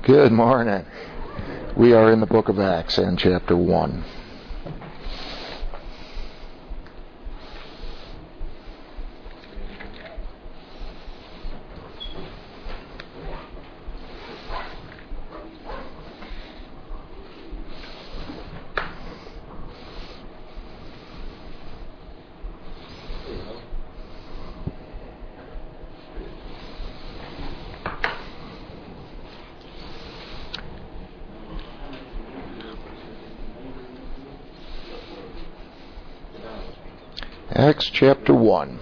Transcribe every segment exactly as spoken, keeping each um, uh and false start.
Good morning. We are in the book of Acts and chapter one. Acts chapter one.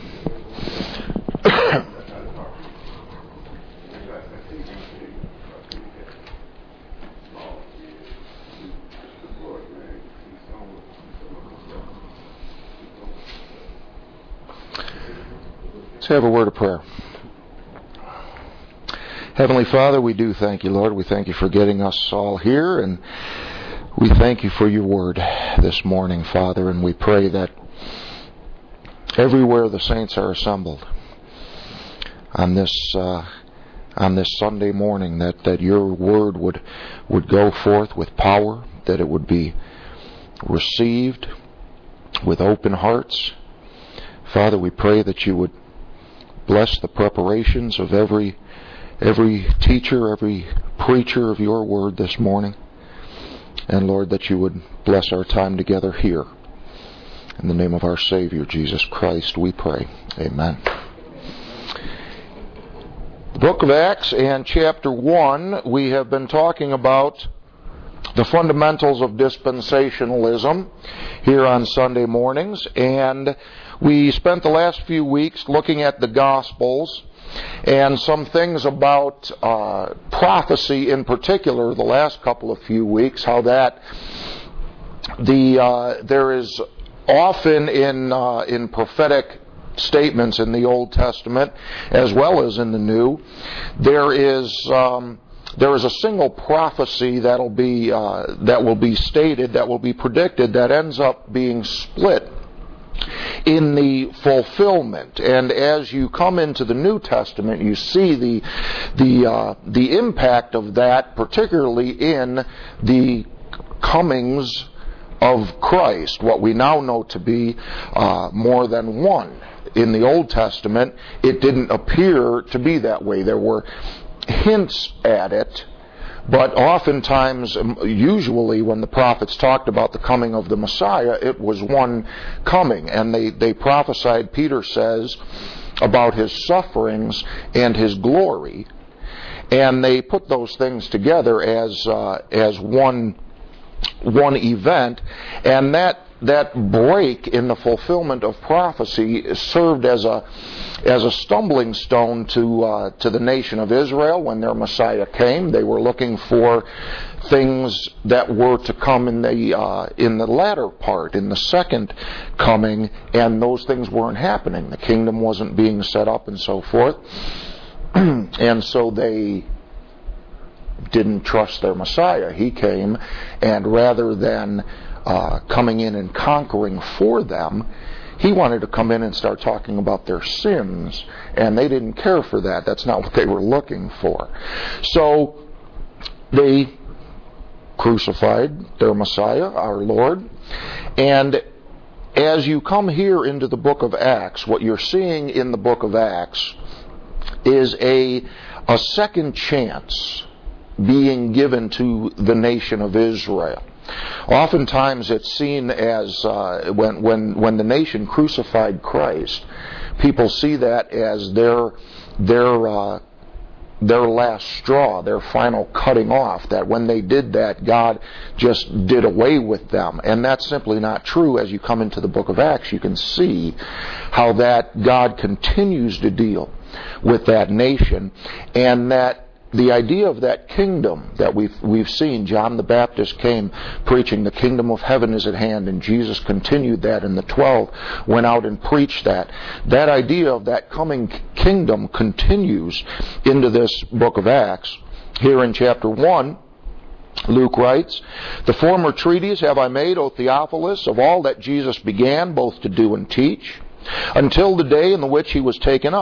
Let's have a word of prayer. Heavenly Father, we do thank you, Lord. We thank you for getting us all here, and we thank you for your word this morning, Father, and we pray that everywhere the saints are assembled on this uh, on this Sunday morning, that, that your word would would go forth with power, that it would be received with open hearts. Father, we pray that you would bless the preparations of every every teacher, every preacher of your word this morning. And Lord, that you would bless our time together here. In the name of our Savior, Jesus Christ, we pray. Amen. The book of Acts and chapter one, we have been talking about the fundamentals of dispensationalism here on Sunday mornings, and we spent the last few weeks looking at the Gospels and some things about uh, prophecy in particular the last couple of few weeks, how that the uh, there is often in uh, in prophetic statements in the Old Testament as well as in the New, there is um, there is a single prophecy that'll be uh, that will be stated, that will be predicted, that ends up being split in the fulfillment. And as you come into the New Testament, you see the the uh, the impact of that, particularly in the comings of Christ, what we now know to be uh, more than one. In the Old Testament, it didn't appear to be that way. There were hints at it, but oftentimes, usually when the prophets talked about the coming of the Messiah, it was one coming. And they, they prophesied, Peter says, about his sufferings and his glory. And they put those things together as uh, as one one event, and that that break in the fulfillment of prophecy served as a as a stumbling stone to uh, to the nation of Israel when their Messiah came. They were looking for things that were to come in the uh, in the latter part, in the second coming, and those things weren't happening. The kingdom wasn't being set up, and so forth, and so they didn't trust their Messiah. He came, and rather than uh, coming in and conquering for them, he wanted to come in and start talking about their sins, and they didn't care for that. That's not what they were looking for. So they crucified their Messiah, our Lord, and as you come here into the book of Acts, what you're seeing in the book of Acts is a a second chance being given to the nation of Israel. Oftentimes it's seen as uh, when when when the nation crucified Christ, people see that as their their uh, their last straw, their final cutting off, that when they did that, God just did away with them. And that's simply not true. As you come into the book of Acts, you can see how that God continues to deal with that nation, and that the idea of that kingdom that we've we've seen, John the Baptist came preaching the kingdom of heaven is at hand, and Jesus continued that, and the twelve went out and preached that. That idea of that coming kingdom continues into this book of Acts. Here in chapter one, Luke writes, "The former treatise have I made, O Theophilus, of all that Jesus began both to do and teach, until the day in the which he was taken up.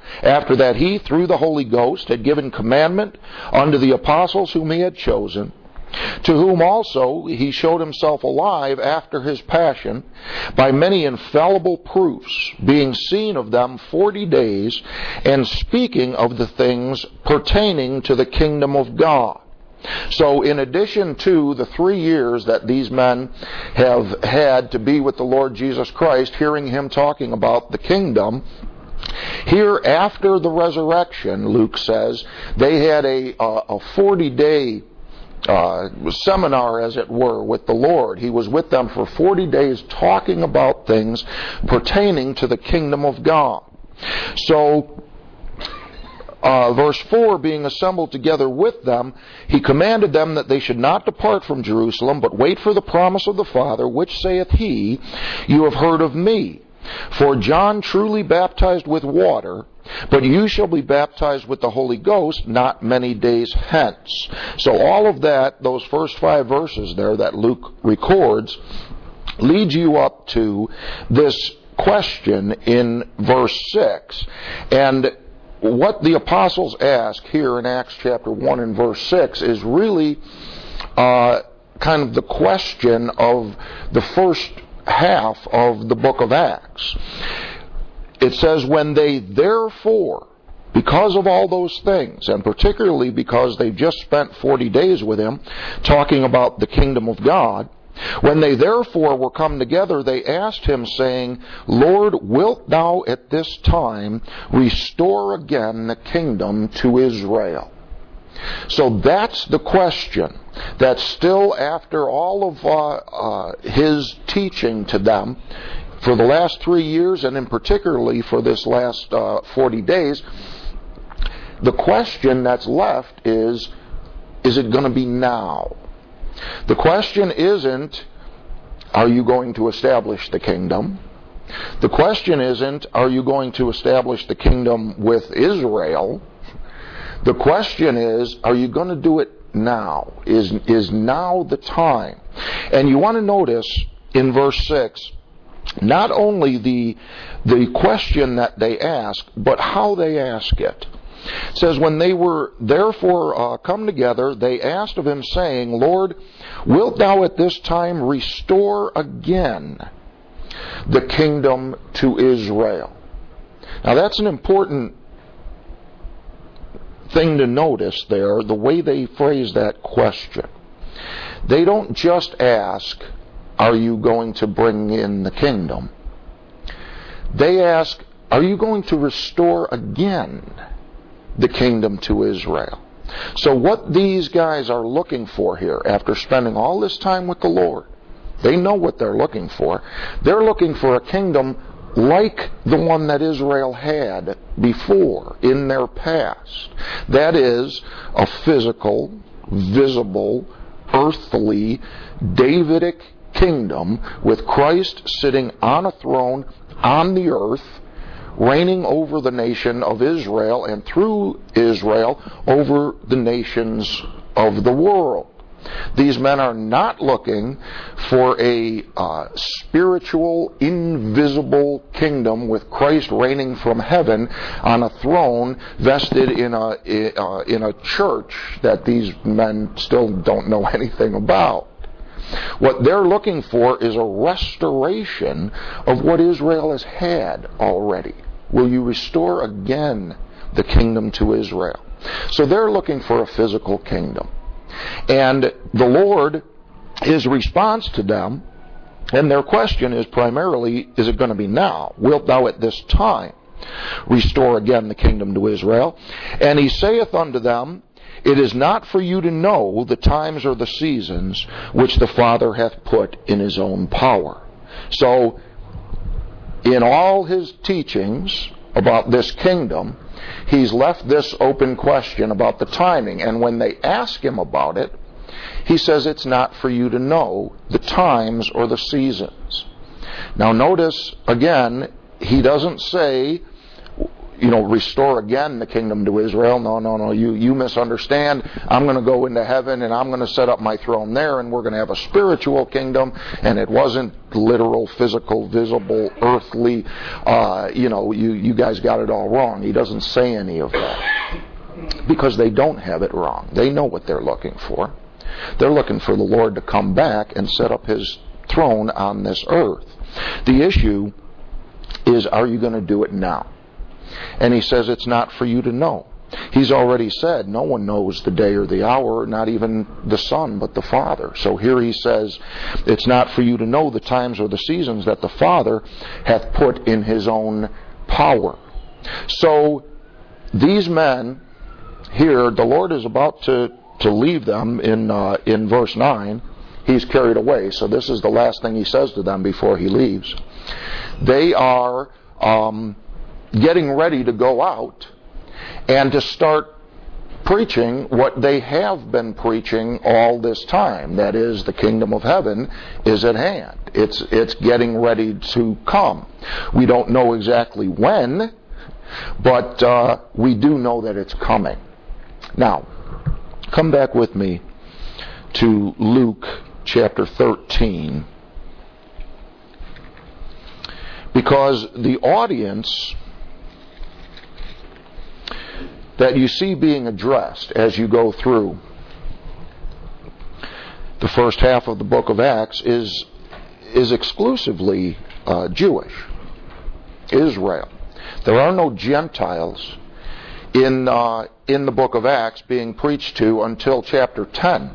after that he, through the Holy Ghost, had given commandment unto the apostles whom he had chosen, to whom also he showed himself alive after his passion, by many infallible proofs, being seen of them forty days, and speaking of the things pertaining to the kingdom of God. So in addition to the three years that these men have had to be with the Lord Jesus Christ, hearing him talking about the kingdom, here after the resurrection, Luke says, they had a a forty-day uh, seminar, as it were, with the Lord. He was with them for forty days talking about things pertaining to the kingdom of God. So, Uh, verse four, being assembled together with them, he commanded them that they should not depart from Jerusalem, but wait for the promise of the Father, which saith he, you have heard of me. For John truly baptized with water, but you shall be baptized with the Holy Ghost not many days hence. So all of that, those first five verses there that Luke records, leads you up to this question in verse six. And what the apostles ask here in Acts chapter one and verse six is really uh, kind of the question of the first half of the book of Acts. It says, when they therefore, because of all those things, and particularly because they've just spent forty days with him talking about the kingdom of God, when they therefore were come together, they asked him, saying, Lord, wilt thou at this time restore again the kingdom to Israel? So that's the question that still, after all of uh, uh, his teaching to them for the last three years, and in particularly for this last uh, forty days, the question that's left is, is it going to be now? The question isn't, are you going to establish the kingdom? The question isn't, are you going to establish the kingdom with Israel? The question is, are you going to do it now? Is, is now the time? And you want to notice in verse six, not only the, the question that they ask, but how they ask it. It says, when they were therefore uh, come together, they asked of him, saying, Lord, wilt thou at this time restore again the kingdom to Israel? Now that's an important thing to notice there, the way they phrase that question. They don't just ask, are you going to bring in the kingdom? They ask, are you going to restore again the kingdom to Israel? So what these guys are looking for here, after spending all this time with the Lord, they know what they're looking for. They're looking for a kingdom like the one that Israel had before in their past. That is, a physical, visible, earthly, Davidic kingdom with Christ sitting on a throne on the earth, reigning over the nation of Israel, and through Israel over the nations of the world. These men are not looking for a uh, spiritual, invisible kingdom with Christ reigning from heaven on a throne vested in a uh, in a church that these men still don't know anything about. What they're looking for is a restoration of what Israel has had already. Will you restore again the kingdom to Israel? So they're looking for a physical kingdom. And the Lord, his response to them, and their question is primarily, is it going to be now? Wilt thou at this time restore again the kingdom to Israel? And he saith unto them, it is not for you to know the times or the seasons which the Father hath put in his own power. So, in all his teachings about this kingdom, he's left this open question about the timing. And when they ask him about it, he says it's not for you to know the times or the seasons. Now notice, again, he doesn't say, you know, restore again the kingdom to Israel. No, no, no, you, you misunderstand. I'm going to go into heaven and I'm going to set up my throne there and we're going to have a spiritual kingdom. And it wasn't literal, physical, visible, earthly. Uh, you know, you, you guys got it all wrong. He doesn't say any of that. Because they don't have it wrong. They know what they're looking for. They're looking for the Lord to come back and set up His throne on this earth. The issue is, are you going to do it now? And He says it's not for you to know. He's already said no one knows the day or the hour, not even the Son, but the Father. So here He says it's not for you to know the times or the seasons that the Father hath put in His own power. So these men here, the Lord is about to, to leave them in uh, in verse nine. He's carried away. So this is the last thing He says to them before He leaves. They are um, getting ready to go out and to start preaching what they have been preaching all this time. That is, the kingdom of heaven is at hand. It's, it's getting ready to come. We don't know exactly when, but uh, we do know that it's coming. Now, come back with me to Luke chapter thirteen. Because the audience that you see being addressed as you go through the first half of the book of Acts is, is exclusively uh, Jewish. Israel. There are no Gentiles in uh, in the book of Acts being preached to until chapter ten.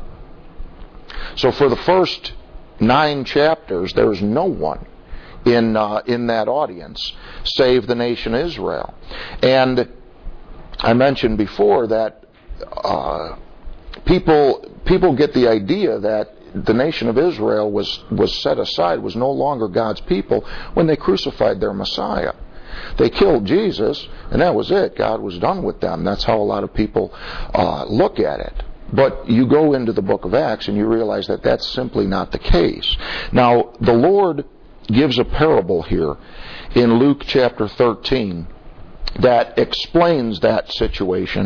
So for the first nine chapters, there is no one in uh, in that audience save the nation Israel. And I mentioned before that uh, people people get the idea that the nation of Israel was was set aside, was no longer God's people when they crucified their Messiah. They killed Jesus, and that was it. God was done with them. That's how a lot of people uh, look at it. But you go into the book of Acts and you realize that that's simply not the case. Now, the Lord gives a parable here in Luke chapter thirteen that explains that situation.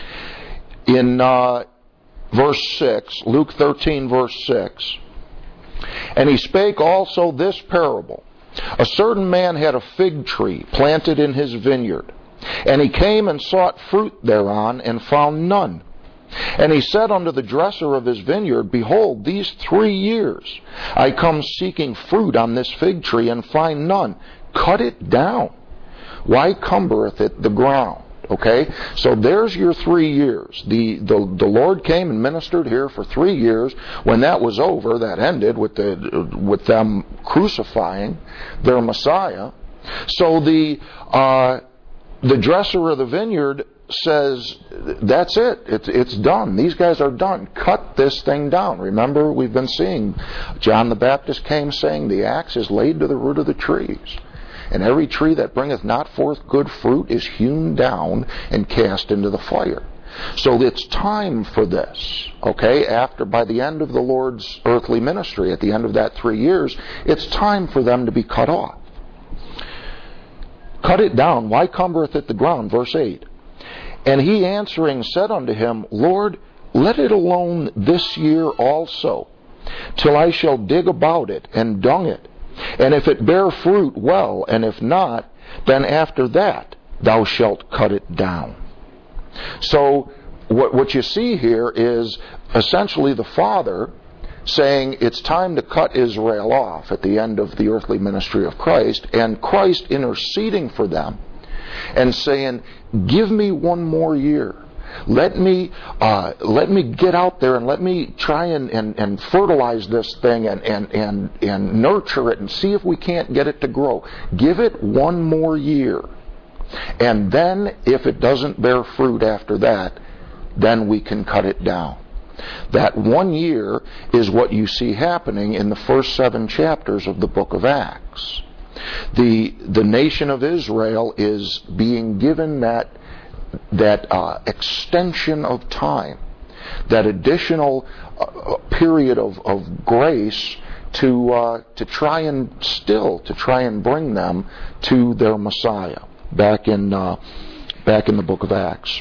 In uh, verse six, Luke thirteen verse six, and He spake also this parable. A certain man had a fig tree planted in his vineyard, and he came and sought fruit thereon, and found none. And he said unto the dresser of his vineyard, Behold, these three years I come seeking fruit on this fig tree, and find none. Cut it down. Why cumbereth it the ground? Okay, so there's your three years. The, the the Lord came and ministered here for three years. When that was over, that ended with the with them crucifying their Messiah. So the uh, the dresser of the vineyard says, that's it. It's it's done. These guys are done. Cut this thing down. Remember, we've been seeing John the Baptist came saying, the axe is laid to the root of the trees. And every tree that bringeth not forth good fruit is hewn down and cast into the fire. So it's time for this, okay? After, by the end of the Lord's earthly ministry, at the end of that three years, it's time for them to be cut off. Cut it down. Why cumbereth it the ground? Verse eight. And he answering said unto him, Lord, let it alone this year also, till I shall dig about it and dung it. And if it bear fruit, well, and if not, then after that thou shalt cut it down. So what, what you see here is essentially the Father saying it's time to cut Israel off at the end of the earthly ministry of Christ, and Christ interceding for them and saying, give me one more year. Let me uh, let me get out there and let me try and, and, and fertilize this thing and, and, and, and nurture it and see if we can't get it to grow. Give it one more year. And then if it doesn't bear fruit after that, then we can cut it down. That one year is what you see happening in the first seven chapters of the book of Acts. The, the nation of Israel is being given that that uh, extension of time, that additional uh, period of, of grace to uh, to try and still to try and bring them to their Messiah. back in uh, back in the book of Acts.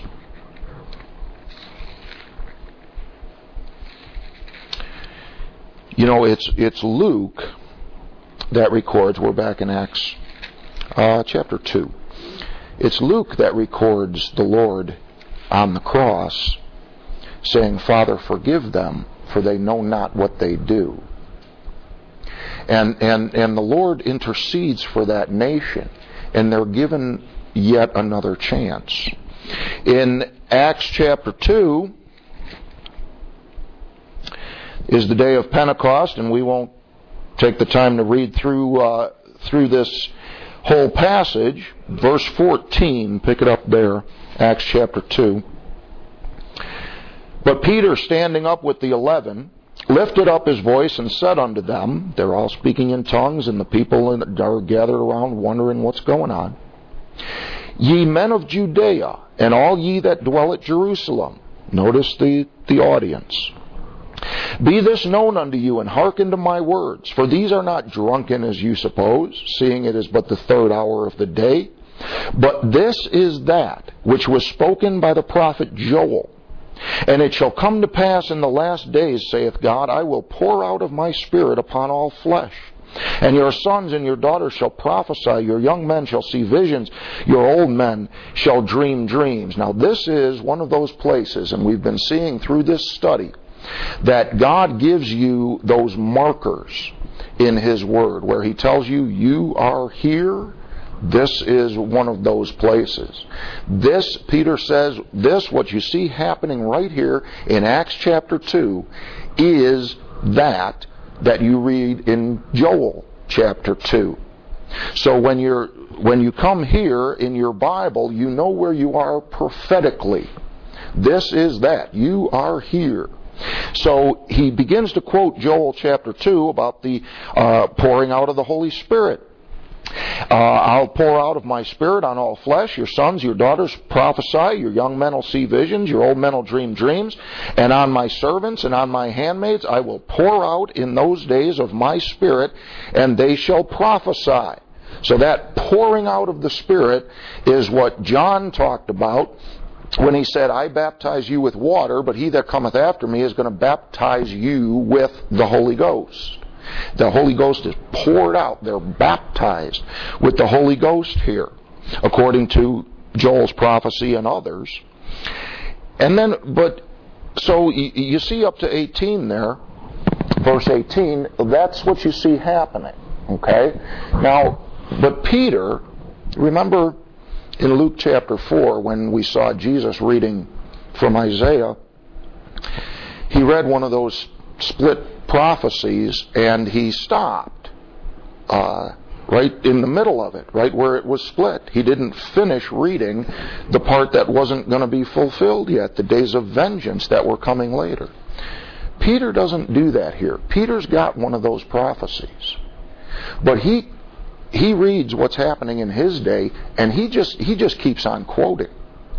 You know, it's it's Luke that records. We're back in Acts uh, chapter two. It's Luke that records the Lord on the cross saying, "Father, forgive them, for they know not what they do." And and and the Lord intercedes for that nation, and they're given yet another chance. In Acts chapter two is the day of Pentecost, and we won't take the time to read through uh, through this whole passage. Verse fourteen, pick it up there, Acts chapter two. "But Peter, standing up with the eleven, lifted up his voice and said unto them," they're all speaking in tongues, and the people are gathered around wondering what's going on, "Ye men of Judea, and all ye that dwell at Jerusalem," notice the, the audience, "be this known unto you, and hearken to my words. For these are not drunken as you suppose, seeing it is but the third hour of the day. But this is that which was spoken by the prophet Joel. And it shall come to pass in the last days, saith God, I will pour out of my Spirit upon all flesh. And your sons and your daughters shall prophesy, your young men shall see visions, your old men shall dream dreams." Now this is one of those places, and we've been seeing through this study, that God gives you those markers in His Word, where He tells you, you are here. This is one of those places. This, Peter says, this, what you see happening right here in Acts chapter two, is that that you read in Joel chapter two. So when you're when you come here in your Bible, you know where you are prophetically. This is that. You are here. So he begins to quote Joel chapter two about the uh, pouring out of the Holy Spirit. Uh, "I'll pour out of my Spirit on all flesh. Your sons, your daughters prophesy. Your young men will see visions. Your old men will dream dreams. And on my servants and on my handmaids I will pour out in those days of my Spirit, and they shall prophesy." So that pouring out of the Spirit is what John talked about when he said, "I baptize you with water, but he that cometh after me is going to baptize you with the Holy Ghost." The Holy Ghost is poured out. They're baptized with the Holy Ghost here, according to Joel's prophecy and others. And then, but, so you see up to eighteen there, verse eighteen, that's what you see happening. Okay? Now, but Peter, remember in Luke chapter four, when we saw Jesus reading from Isaiah, he read one of those split prophecies, and he stopped uh, right in the middle of it, right where it was split. He didn't finish reading the part that wasn't going to be fulfilled yet, the days of vengeance that were coming later. Peter doesn't do that here. Peter's got one of those prophecies, but he he reads what's happening in his day, and he just he just keeps on quoting.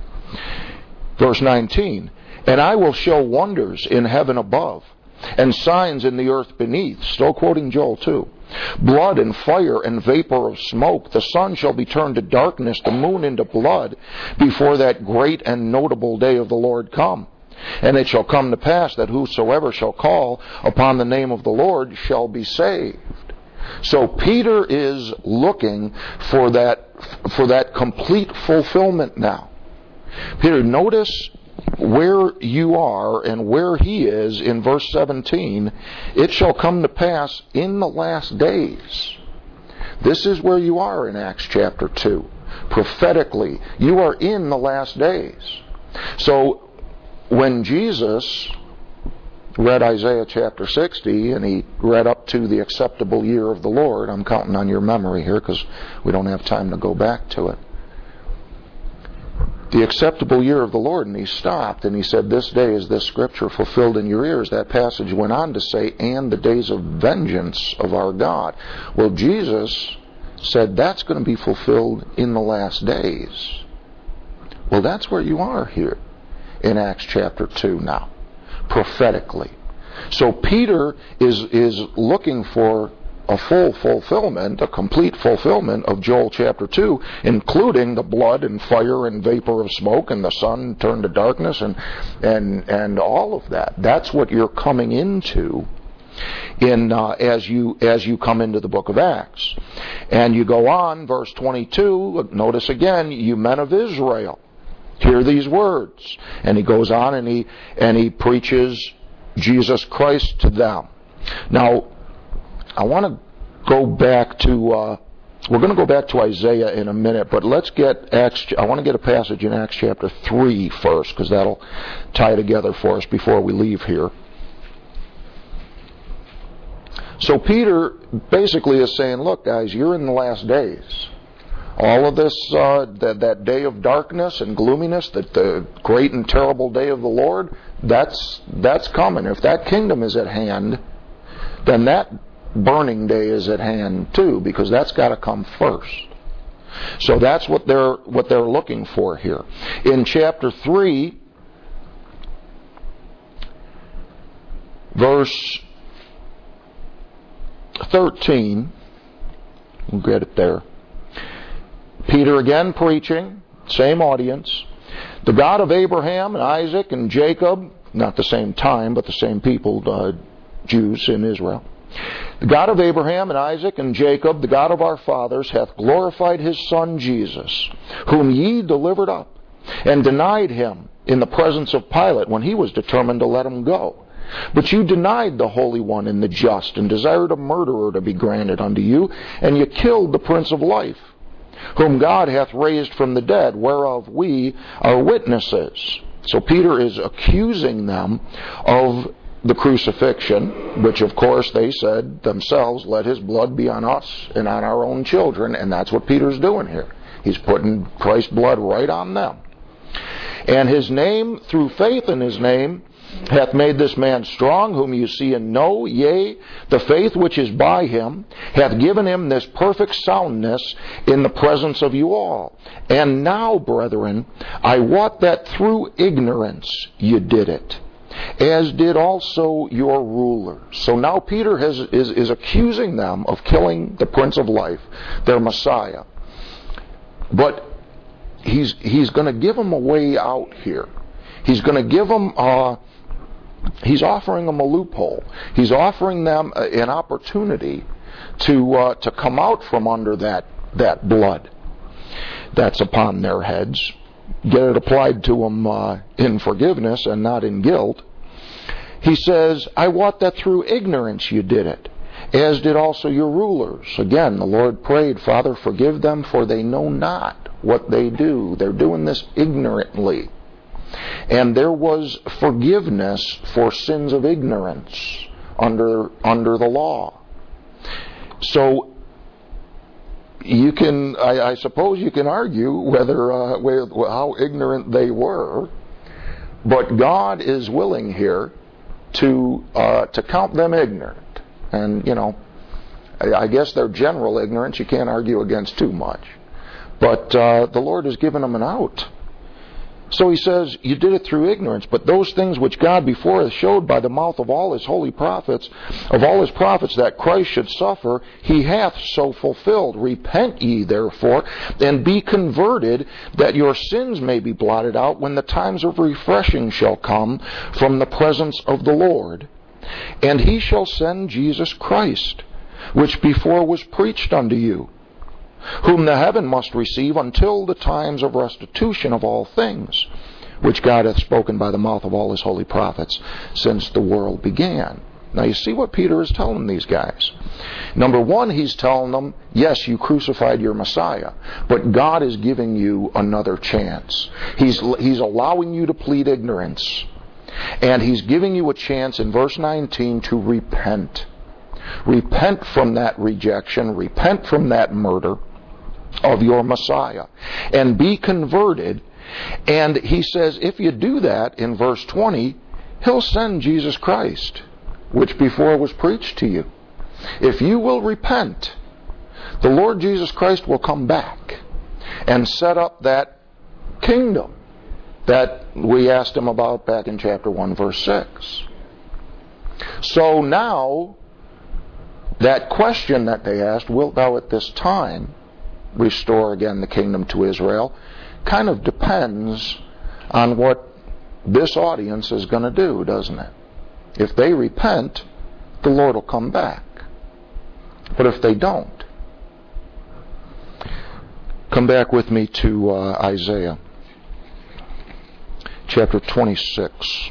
Verse nineteen, "And I will show wonders in heaven above, and signs in the earth beneath," still quoting Joel two, "blood and fire and vapor of smoke. The sun shall be turned to darkness, the moon into blood, before that great and notable day of the Lord come. And it shall come to pass that whosoever shall call upon the name of the Lord shall be saved." So Peter is looking for that for that complete fulfillment now. Peter, notice where you are and where he is in verse seventeen. "It shall come to pass in the last days." This is where you are in Acts chapter two. Prophetically, you are in the last days. So when Jesus read Isaiah chapter sixty, and he read up to the acceptable year of the Lord, I'm counting on your memory here because we don't have time to go back to it. The acceptable year of the Lord, and he stopped and he said, "This day is this scripture fulfilled in your ears." That passage went on to say, "and the days of vengeance of our God." Well, Jesus said that's going to be fulfilled in the last days. Well, that's where you are here in Acts chapter two now, prophetically. So Peter is is looking for a full fulfillment, a complete fulfillment of Joel chapter two, including the blood and fire and vapor of smoke and the sun turned to darkness and and and all of that. That's what you're coming into in uh, as you as you come into the book of Acts. And you go on, verse twenty-two, notice again, you men of Israel, hear these words. And he goes on and he and he preaches Jesus Christ to them. Now, I want to go back to, uh, we're going to go back to Isaiah in a minute, but let's get Acts, I want to get a passage in Acts chapter three first, because that'll tie together for us before we leave here. So Peter basically is saying, look guys, you're in the last days. All of this, uh, that, that day of darkness and gloominess, that the great and terrible day of the Lord, that's, that's coming. If that kingdom is at hand, then that burning day is at hand too, because that's got to come first. So that's what they're what they're looking for here. In chapter three, verse thirteen, we'll get it there. Peter again preaching, same audience. The God of Abraham and Isaac and Jacob, not the same time, but the same people, uh, Jews in Israel. The God of Abraham and Isaac and Jacob, the God of our fathers, hath glorified his Son Jesus, whom ye delivered up, and denied him in the presence of Pilate when he was determined to let him go. But you denied the Holy One and the just, and desired a murderer to be granted unto you, and you killed the Prince of Life, whom God hath raised from the dead, whereof we are witnesses. So Peter is accusing them of the crucifixion, which of course they said themselves, let his blood be on us and on our own children, and that's what Peter's doing here. He's putting Christ's blood right on them. And his name, through faith in his name, hath made this man strong, whom you see and know, yea, the faith which is by him hath given him this perfect soundness in the presence of you all. And now, brethren, I wot that through ignorance you did it, as did also your rulers. So now Peter has, is, is accusing them of killing the Prince of Life, their Messiah. But he's he's going to give them a way out here. He's going to give them, uh, he's offering them a loophole. He's offering them a, an opportunity to uh, to come out from under that that blood that's upon their heads. Get it applied to them uh, in forgiveness and not in guilt. He says, I wot that through ignorance you did it, as did also your rulers. Again, the Lord prayed, Father, forgive them, for they know not what they do. They're doing this ignorantly. And there was forgiveness for sins of ignorance under under the law. So you can, I, I suppose you can argue whether uh, whether, how ignorant they were, but God is willing here to uh, to count them ignorant. And you know, I, I guess their general ignorance you can't argue against too much, but uh, the Lord has given them an out. So he says, you did it through ignorance, but those things which God before hath showed by the mouth of all his holy prophets, of all his prophets, that Christ should suffer, he hath so fulfilled. Repent ye therefore, and be converted, that your sins may be blotted out, when the times of refreshing shall come from the presence of the Lord. And he shall send Jesus Christ, which before was preached unto you, whom the heaven must receive until the times of restitution of all things, which God hath spoken by the mouth of all his holy prophets since the world began. Now you see what Peter is telling these guys. Number one, he's telling them, yes, you crucified your Messiah, but God is giving you another chance. He's, he's allowing you to plead ignorance, and he's giving you a chance in verse nineteen to repent. Repent from that rejection, repent from that murder of your Messiah, and be converted. And he says, if you do that, in verse twenty, he'll send Jesus Christ, which before was preached to you. If you will repent, the Lord Jesus Christ will come back and set up that kingdom that we asked him about back in chapter one, verse six. So now, that question that they asked, wilt thou at this time restore again the kingdom to Israel, kind of depends on what this audience is going to do, doesn't it? If they repent, the Lord will come back. But if they don't, come back with me to uh, Isaiah chapter twenty-six.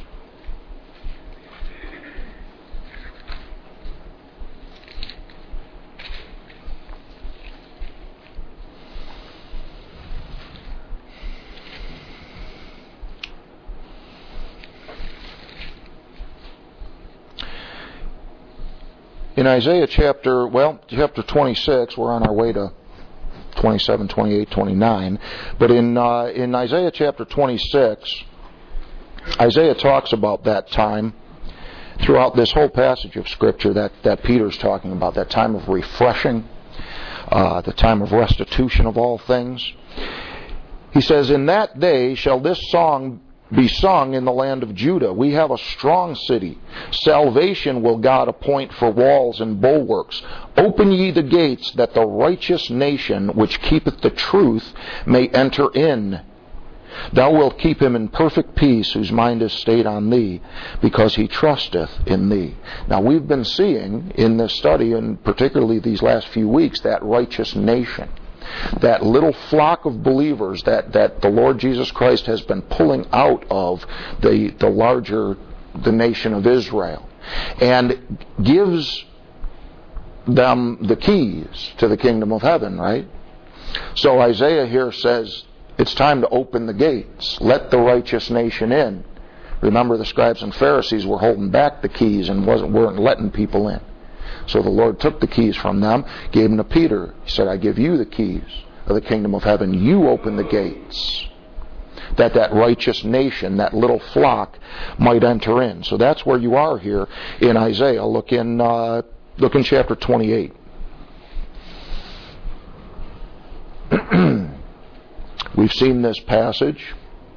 In Isaiah chapter, well, chapter twenty-six, we're on our way to twenty-seven, twenty-eight, twenty-nine. But in uh, in Isaiah chapter twenty-six, Isaiah talks about that time throughout this whole passage of Scripture that, that Peter's talking about, that time of refreshing, uh, the time of restitution of all things. He says, in that day shall this song be sung in the land of Judah. We have a strong city. Salvation will God appoint for walls and bulwarks. Open ye the gates, that the righteous nation which keepeth the truth may enter in. Thou wilt keep him in perfect peace, whose mind is stayed on thee, because he trusteth in thee. Now we've been seeing in this study, and particularly these last few weeks, that righteous nation. That little flock of believers that, that the Lord Jesus Christ has been pulling out of the, the larger, the nation of Israel, and gives them the keys to the kingdom of heaven, right? So Isaiah here says, it's time to open the gates. Let the righteous nation in. Remember, the scribes and Pharisees were holding back the keys and wasn't, weren't letting people in. So the Lord took the keys from them, gave them to Peter. He said, I give you the keys of the kingdom of heaven. You open the gates, that that righteous nation, that little flock, might enter in. So that's where you are here in Isaiah. Look in, uh, look in chapter twenty-eight. We've seen this passage.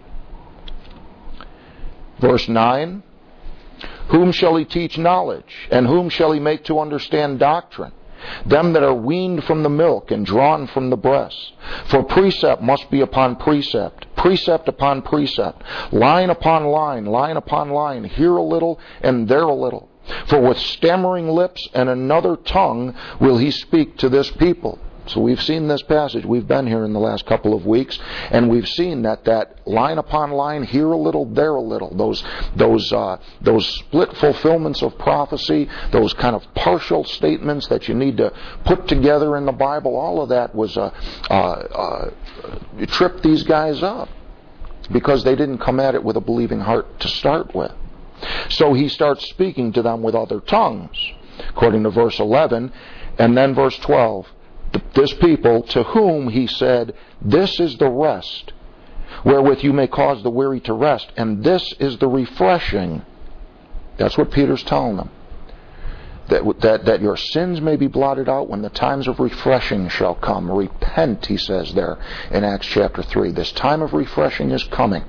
Verse nine. Whom shall he teach knowledge? And whom shall he make to understand doctrine? Them that are weaned from the milk and drawn from the breast. For precept must be upon precept, precept upon precept, line upon line, line upon line, here a little and there a little. For with stammering lips and another tongue will he speak to this people. So we've seen this passage. We've been here in the last couple of weeks, and we've seen that that line upon line, here a little, there a little, those those uh, those split fulfillments of prophecy, those kind of partial statements that you need to put together in the Bible, all of that was uh, uh, uh, it tripped these guys up because they didn't come at it with a believing heart to start with. So he starts speaking to them with other tongues, according to verse eleven, and then verse twelve. This people to whom he said, this is the rest wherewith you may cause the weary to rest, and this is the refreshing. That's what Peter's telling them. That, that, that your sins may be blotted out when the times of refreshing shall come. Repent, he says there in Acts chapter three. This time of refreshing is coming.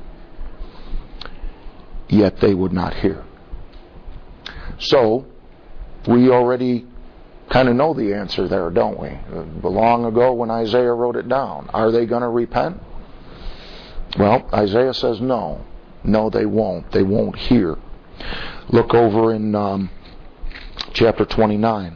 Yet they would not hear. So, we already kind of know the answer there, don't we? Long ago when Isaiah wrote it down. Are they going to repent? Well, Isaiah says no. No, they won't. They won't hear. Look over in um, chapter twenty-nine.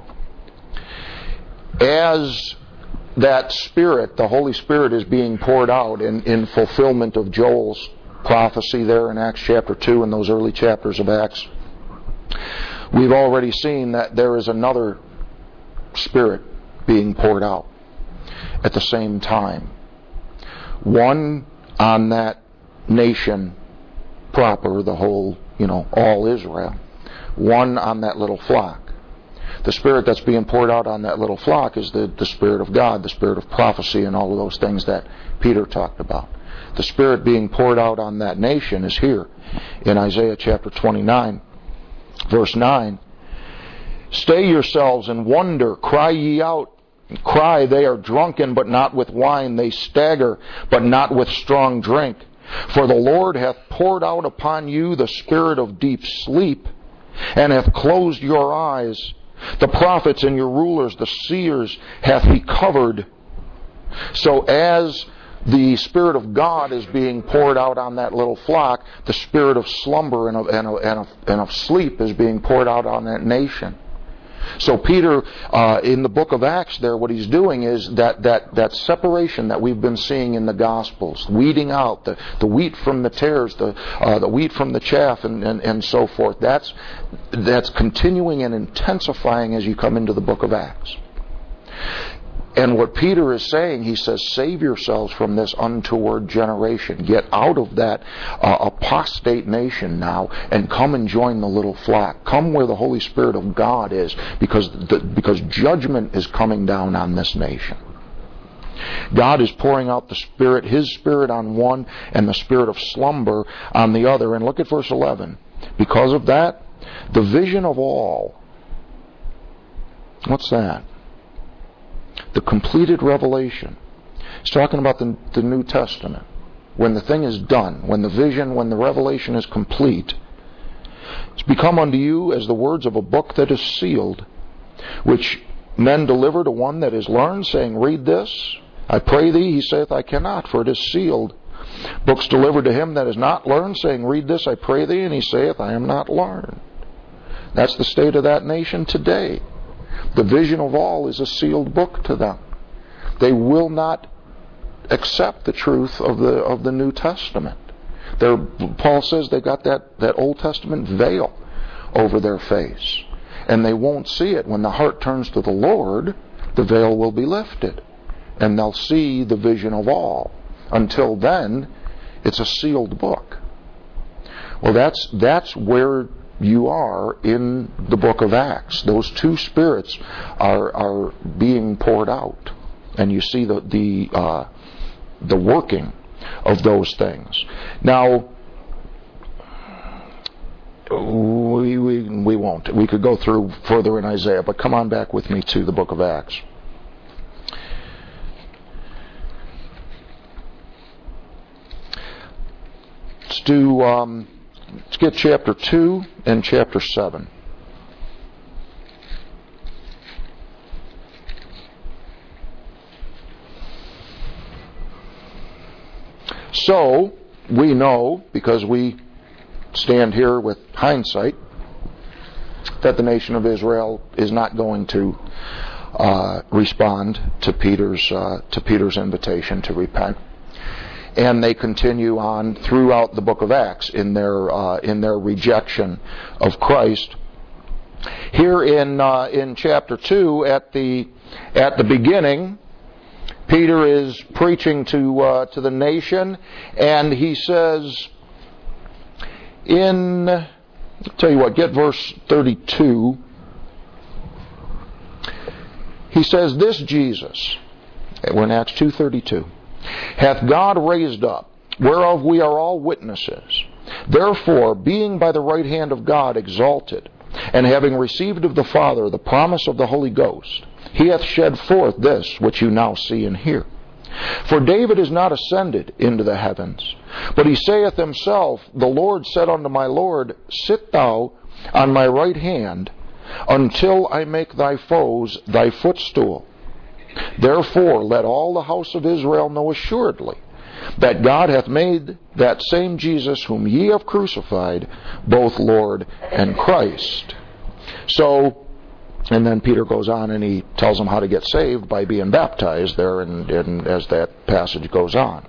As that Spirit, the Holy Spirit, is being poured out in, in fulfillment of Joel's prophecy there in Acts chapter two and those early chapters of Acts, we've already seen that there is another Spirit being poured out at the same time. One on that nation proper, the whole, you know, all Israel. One on that little flock. The Spirit that's being poured out on that little flock is the, the Spirit of God, the Spirit of prophecy, and all of those things that Peter talked about. The Spirit being poured out on that nation is here in Isaiah chapter twenty-nine. Verse nine, stay yourselves and wonder, cry ye out, cry, they are drunken, but not with wine, they stagger, but not with strong drink. For the Lord hath poured out upon you the spirit of deep sleep, and hath closed your eyes. The prophets and your rulers, the seers, hath he covered. So as the Spirit of God is being poured out on that little flock, the spirit of slumber and of, and of, and of, and of sleep is being poured out on that nation. So Peter, uh, in the book of Acts there, what he's doing is that, that, that separation that we've been seeing in the Gospels, weeding out the, the wheat from the tares, the, uh, the wheat from the chaff, and, and, and so forth. That's, that's continuing and intensifying as you come into the book of Acts. And what Peter is saying, he says, save yourselves from this untoward generation. Get out of that uh, apostate nation now and come and join the little flock. Come where the Holy Spirit of God is, because the, because judgment is coming down on this nation. God is pouring out the Spirit, His Spirit on one and the spirit of slumber on the other. And look at verse eleven. Because of that, the vision of all. What's that? The completed revelation. He's talking about the, the New Testament. When the thing is done, when the vision, when the revelation is complete, it's become unto you as the words of a book that is sealed, which men deliver to one that is learned, saying, read this. I pray thee, he saith, I cannot, for it is sealed. Books delivered to him that is not learned, saying, read this, I pray thee, and he saith, I am not learned. That's the state of that nation today. The vision of all is a sealed book to them. They will not accept the truth of the of the New Testament. They're, Paul says they got that, that Old Testament veil over their face. And they won't see it. When the heart turns to the Lord, the veil will be lifted. And they'll see the vision of all. Until then, it's a sealed book. Well, that's that's where you are in the book of Acts. Those two spirits are are being poured out, and you see the the uh, the working of those things. Now, we we we won't. We could go through further in Isaiah, but come on back with me to the book of Acts. Let's do. Um, Let's get chapter two and chapter seven. So, we know, because we stand here with hindsight, that the nation of Israel is not going to uh, respond to Peter's uh, to Peter's invitation to repent. And they continue on throughout the book of Acts in their uh, in their rejection of Christ. Here in uh, in chapter two, at the at the beginning, Peter is preaching to uh, to the nation, and he says, "In I'll tell you what, get verse thirty-two." He says, "This Jesus," we're in Acts two thirty-two. "Hath God raised up, whereof we are all witnesses. Therefore, being by the right hand of God exalted, and having received of the Father the promise of the Holy Ghost, he hath shed forth this which you now see and hear. For David is not ascended into the heavens, but he saith himself, The Lord said unto my Lord, Sit thou on my right hand, until I make thy foes thy footstool. Therefore let all the house of Israel know assuredly that God hath made that same Jesus whom ye have crucified both Lord and Christ." So, and then Peter goes on and he tells them how to get saved by being baptized there, and, and as that passage goes on.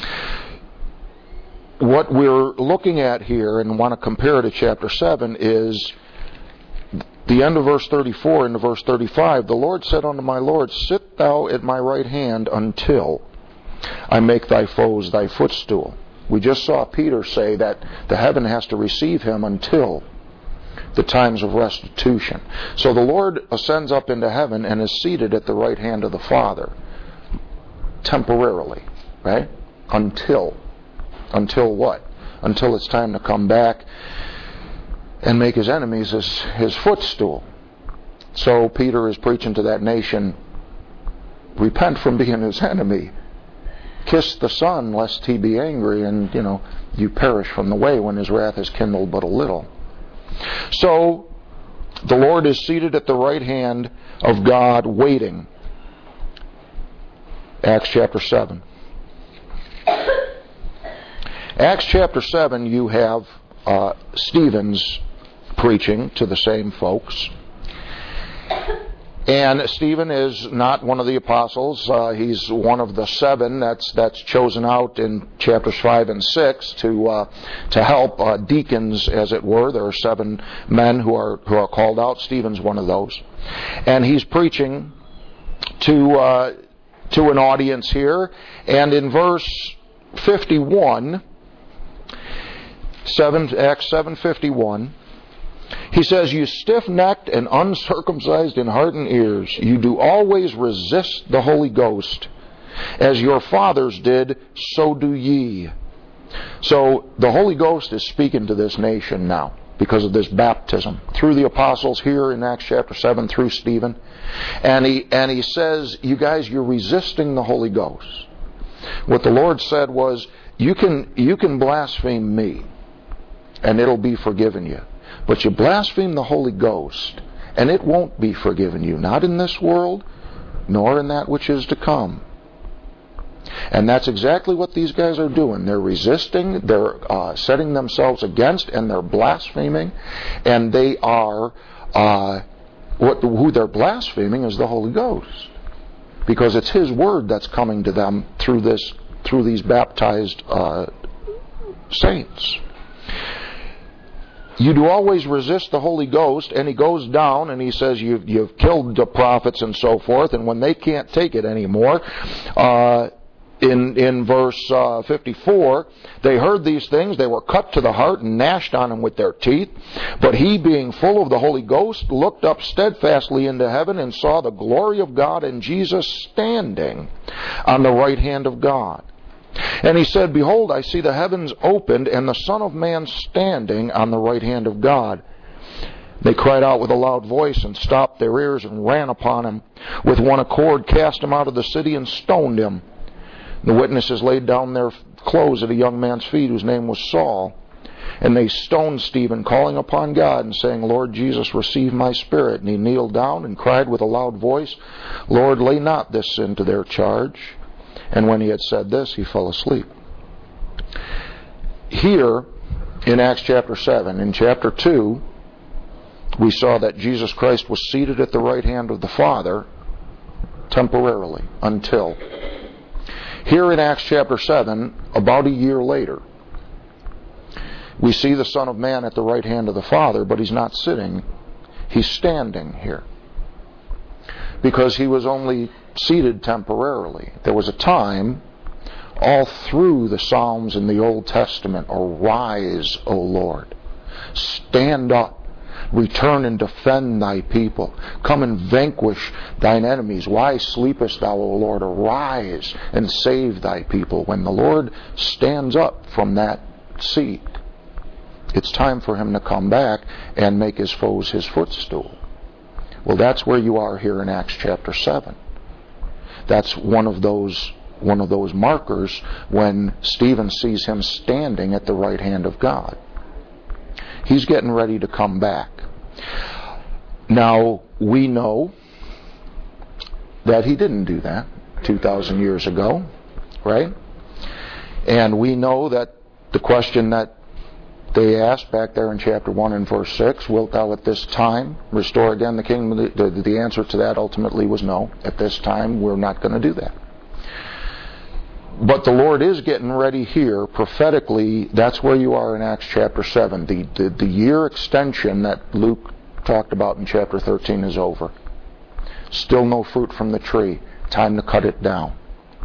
What we're looking at here, and want to compare to chapter seven, is the end of verse thirty-four into verse thirty-five. "The Lord said unto my Lord, Sit thou at my right hand until I make thy foes thy footstool." We just saw Peter say that the heaven has to receive him until the times of restitution. So the Lord ascends up into heaven and is seated at the right hand of the Father temporarily, right? Until. Until what? Until it's time to come back and make his enemies his, his footstool. So Peter is preaching to that nation, repent from being his enemy. Kiss the Son, lest he be angry, and, you know, you perish from the way when his wrath is kindled but a little. So, the Lord is seated at the right hand of God waiting. Acts chapter seven. Acts chapter seven, you have uh, Stephen's preaching to the same folks. And Stephen is not one of the apostles. Uh, he's one of the seven that's that's chosen out in chapters five and six to uh, to help uh, deacons, as it were. There are seven men who are who are called out. Stephen's one of those, and he's preaching to uh, to an audience here. And in verse fifty-one, seven Acts seven fifty-one. He says, "You stiff-necked and uncircumcised in heart and ears, you do always resist the Holy Ghost. As your fathers did, so do ye." So the Holy Ghost is speaking to this nation now because of this baptism through the apostles here in Acts chapter seven, through Stephen. And he, and he says, you guys, you're resisting the Holy Ghost. What the Lord said was, you can, you can blaspheme me, and it'll be forgiven you. But you blaspheme the Holy Ghost, and it won't be forgiven you, not in this world, nor in that which is to come. And that's exactly what these guys are doing. They're resisting, they're uh, setting themselves against, and they're blaspheming, and they are, uh, what, who they're blaspheming is the Holy Ghost. Because it's His Word that's coming to them through this, through these baptized uh, saints. You do always resist the Holy Ghost, and he goes down and he says you've, you've killed the prophets and so forth, and when they can't take it anymore, uh, in, in verse uh, fifty-four, they heard these things, they were cut to the heart and gnashed on them with their teeth. But he, being full of the Holy Ghost, looked up steadfastly into heaven and saw the glory of God and Jesus standing on the right hand of God. And he said, "Behold, I see the heavens opened, and the Son of Man standing on the right hand of God." They cried out with a loud voice, and stopped their ears, and ran upon him. With one accord cast him out of the city, and stoned him. The witnesses laid down their clothes at a young man's feet, whose name was Saul. And they stoned Stephen, calling upon God, and saying, "Lord Jesus, receive my spirit." And he kneeled down, and cried with a loud voice, "Lord, lay not this sin to their charge." And when he had said this, he fell asleep. Here, in Acts chapter seven, in chapter two, we saw that Jesus Christ was seated at the right hand of the Father temporarily, until. Here in Acts chapter seven, about a year later, we see the Son of Man at the right hand of the Father, but he's not sitting, he's standing here. Because he was only seated temporarily. There was a time all through the Psalms in the Old Testament, "Arise, O Lord. Stand up. Return and defend thy people. Come and vanquish thine enemies. Why sleepest thou, O Lord? Arise and save thy people." When the Lord stands up from that seat, it's time for him to come back and make his foes his footstool. Well, that's where you are here in Acts chapter seven. That's one of those one of those markers when Stephen sees him standing at the right hand of God. He's getting ready to come back. Now, we know that he didn't do that two thousand years ago, right? And we know that the question that they asked back there in chapter one and verse six, "Wilt thou at this time restore again the kingdom?" The, the, the answer to that ultimately was no. At this time, we're not going to do that. But the Lord is getting ready here, prophetically. That's where you are in Acts chapter seven. The, the, the year extension that Luke talked about in chapter thirteen is over. Still no fruit from the tree. Time to cut it down.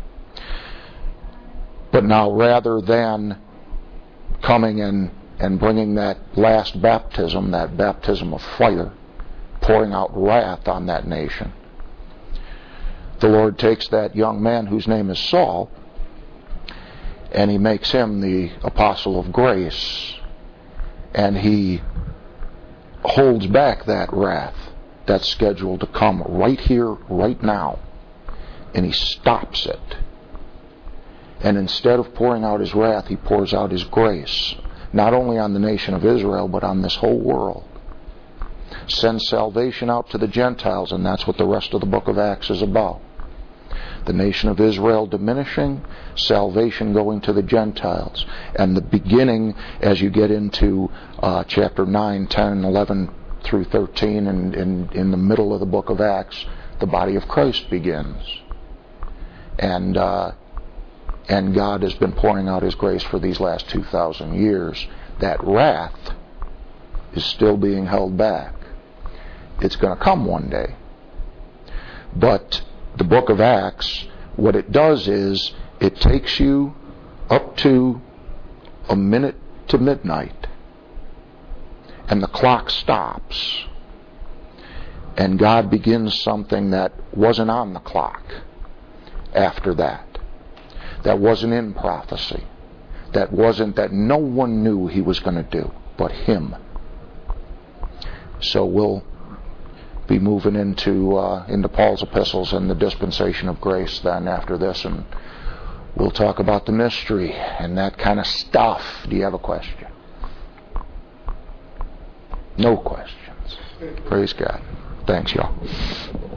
But now, rather than coming and and bringing that last baptism, that baptism of fire, pouring out wrath on that nation, the Lord takes that young man whose name is Saul, and he makes him the apostle of grace, and he holds back that wrath that's scheduled to come right here, right now, and he stops it. And instead of pouring out his wrath, he pours out his grace, not only on the nation of Israel, but on this whole world. sends salvation out to the Gentiles, and that's what the rest of the book of Acts is about. The nation of Israel diminishing, salvation going to the Gentiles. And the beginning, as you get into uh, chapter nine, ten, eleven through thirteen, and in, in the middle of the book of Acts, the body of Christ begins. And uh, and God has been pouring out His grace for these last two thousand years. That wrath is still being held back. It's going to come one day. But the book of Acts, what it does is it takes you up to a minute to midnight, and the clock stops, and God begins something that wasn't on the clock after that, that wasn't in prophecy, that wasn't, that no one knew He was going to do but Him. So we'll be moving into uh, into Paul's epistles and the dispensation of grace then after this, and we'll talk about the mystery and that kind of stuff. Do you have a question? No questions. Praise God. Thanks, y'all.